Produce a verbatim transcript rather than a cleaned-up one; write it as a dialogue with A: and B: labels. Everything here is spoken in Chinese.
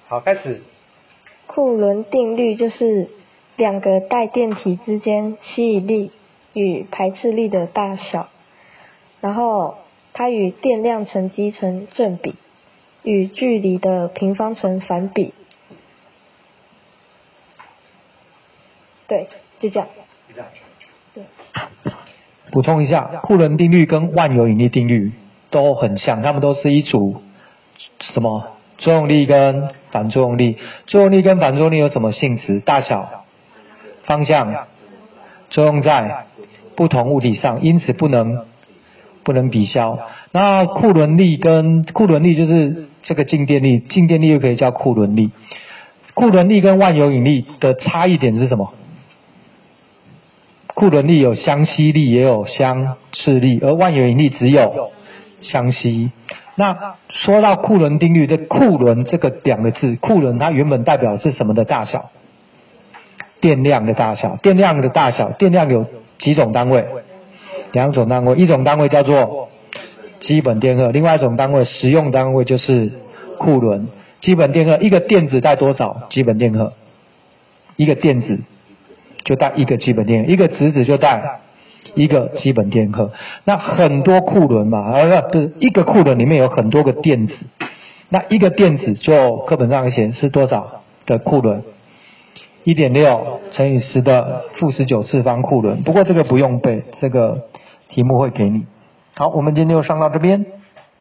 A: 好，开始。
B: 库伦定律就是两个带电体之间吸引力与排斥力的大小，然后它与电量乘积成正比，与距离的平方成反比。对，就这样。对。
C: 补充一下，库伦定律跟万有引力定律都很像，它们都是一组什么作用力跟反作用力。作用力跟反作用力有什么性质？大小、方向，作用在不同物体上，因此不能不能抵消。那库伦力跟库伦力就是这个静电力，静电力又可以叫库伦力。库伦力跟万有引力的差异点是什么？库伦力有相吸力也有相斥力，而万有引力只有相吸。那说到库伦定律的库伦这个两个字，库伦它原本代表是什么的大小？电量的大小。电量的大小，电量有几种单位？两种单位，一种单位叫做基本电荷，另外一种单位实用单位就是库伦。基本电荷，一个电子带多少基本电荷？一个电子就带一个基本电荷，一个质子就带一个基本电荷。那很多库伦嘛，呃不是一个库伦里面有很多个电子，那一个电子就课本上写是多少的库伦？一点六乘以十的负十九次方库伦。不过这个不用背，这个题目会给你。好，我们今天就上到这边。